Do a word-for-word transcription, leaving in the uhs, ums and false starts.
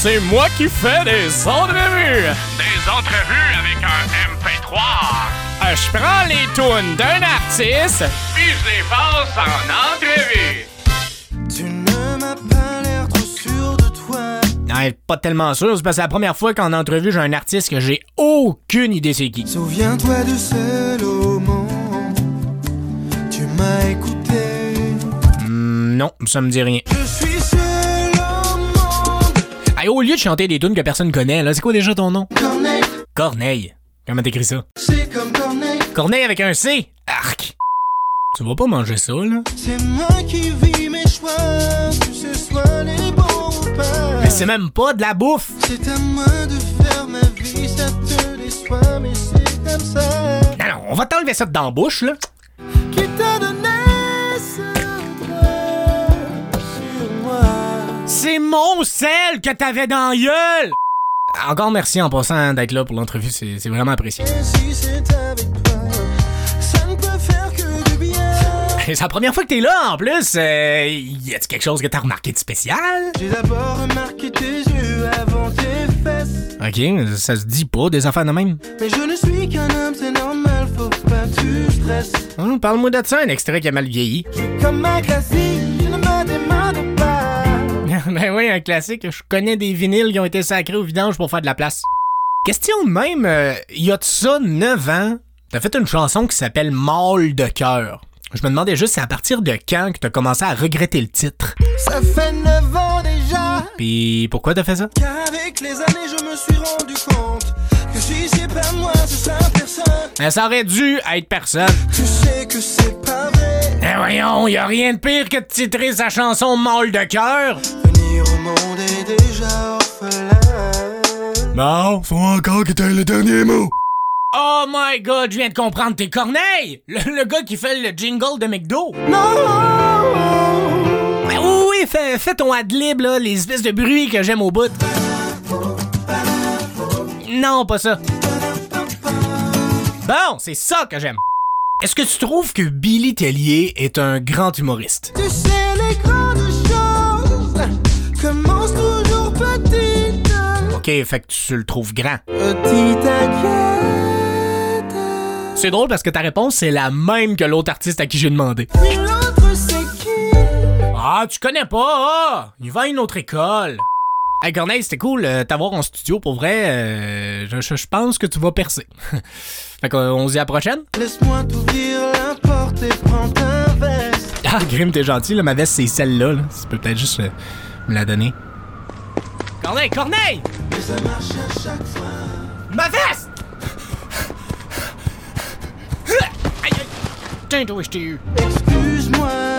c'est moi qui fais des entrevues. Des entrevues avec un M P trois. Euh, je prends les tunes d'un artiste, Puis je les passe en entrevue. Tu ne m'as pas l'air trop sûr de toi. non, pas tellement sûr, c'est parce que c'est la première fois qu'en entrevue, j'ai un artiste que j'ai aucune idée c'est qui. Souviens-toi de seul au monde. Tu m'as écouté. Hmm, non, ça me dit rien. Je suis seul au monde. Hey, au lieu de chanter des tunes que personne connaît, là, c'est quoi déjà ton nom? Corneille, Corneille. Comment t'écris ça? c'est comme Corneille. Corneille avec un C. Arc. Tu vas pas manger ça, là? C'est moi qui vis mes choix. Que ce soit les bons ou pas. Mais c'est même pas de la bouffe. C'est à moi de faire ma vie. Ça te déçoit, mais c'est comme ça. Non, non, on va t'enlever ça dans la bouche, là. Qui t'a donné ce droit sur moi? C'est mon sel que t'avais dans la gueule! Encore merci en passant d'être là pour l'entrevue, c'est, c'est vraiment apprécié. Et si c'est avec toi, ça ne peut faire que du bien. C'est la première fois que t'es là, en plus. Euh, y a-t-il quelque chose que t'as remarqué de spécial? J'ai d'abord remarqué tes yeux avant tes fesses. Ok, ça se dit pas, des affaires de même. Mais je ne suis qu'un homme, c'est normal, faut pas que tu stresses. Hum, parle-moi de ça, un extrait qui a mal vieilli. Comme un classique, tu ne me demandes pas. Ben oui, un classique. Je connais des vinyles qui ont été sacrés au vidange pour faire de la place. Question de même, euh, y a de ça neuf ans, t'as fait une chanson qui s'appelle Mal de cœur. Je me demandais juste, c'est à partir de quand que t'as commencé à regretter le titre? Ça fait neuf ans déjà. Pis pourquoi t'as fait ça? Qu'avec les années, je me suis rendu compte que si c'est pas moi, ce sera personne. Ben, ça aurait dû être personne. Tu sais que c'est pas vrai. Ben voyons, y a rien de pire que de titrer sa chanson Mal de cœur. Venir au monde est déjà orphelin. Bon, faut encore que t'aies le dernier mot. Oh my god, je viens de comprendre, t'es Corneille! Le, le gars qui fait le jingle de McDo. Non. Ben oui, oui, fais, fais ton ad-lib, là, les espèces de bruits que j'aime au bout. Non, pas ça. Bon, c'est ça que j'aime. Est-ce que tu trouves que Billy Tellier est un grand humoriste? Tu sais, les grandes choses commencent toujours petites. Ok, fait que tu le trouves grand. Petite inquiète. C'est drôle parce que ta réponse, c'est la même que l'autre artiste à qui j'ai demandé. Puis l'autre, c'est qui? Ah, tu connais pas, ah! Il va à une autre école. Hey Corneille, c'était cool euh, t'avoir en studio, pour vrai. Euh, je, je, je pense que tu vas percer. Fait qu'on se dit à la prochaine. Laisse-moi t'ouvrir la porte et prends ta veste. Ah, Grim, t'es gentil, là, ma veste, c'est celle-là. Là. Tu peux peut-être juste euh, me la donner. Corneille, Corneille! Mais ça marche à chaque fois. Ma veste! Aïe, aïe! Tiens, toi, je t'ai eu. Excuse-moi.